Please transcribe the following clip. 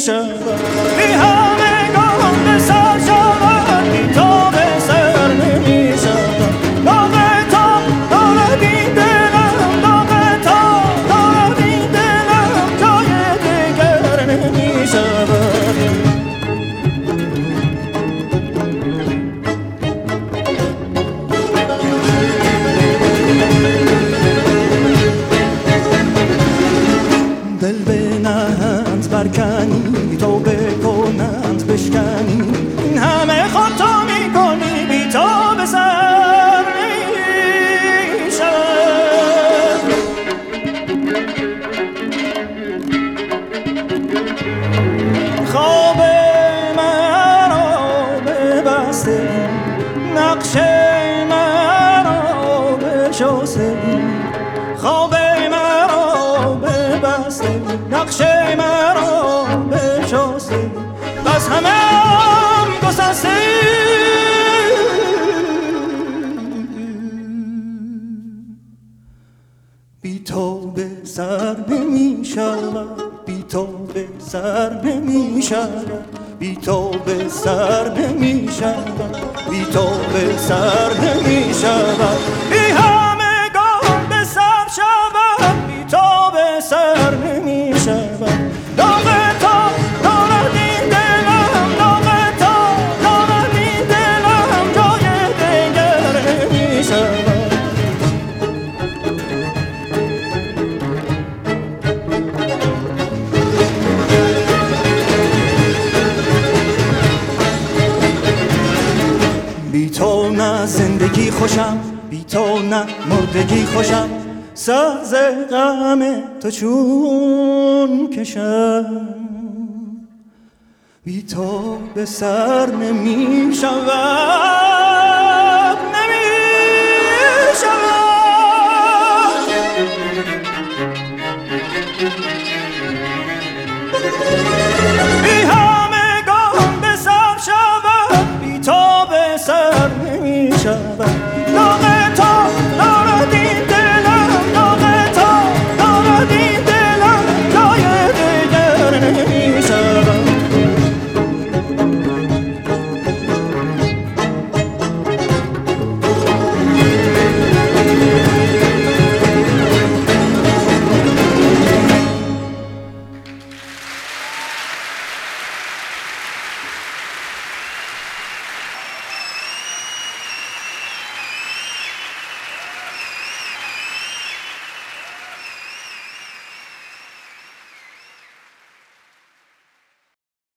شود بی همگان به سر شود بی تو به سر نمی شود داغ تا دارد این دلم داغ تا دارد این دلم جای دیگر نمی شود دل بنهند برکنی تو بکنند بشکنی این همه خود تو میکنی بی تو به سر میشود خواب مرا ببسته نقش مرا بشسته خواب نقش مرا بشسته بس همه هم گسسته بی تو به سر نمی شود بی تو به سر نمی شود بی تو به سر نمی شود بی تو به سر نمی شود بی همگان به سر شود بی تو به سر نمی شود داغ تا دارد این دلم داغ تا دارد این دلم جای دیگر نمی شود بی تو نه زندگی خوشم بی تو نه مردگی خوشم ساز غم تو چون کشم بی تو به سر نمی شود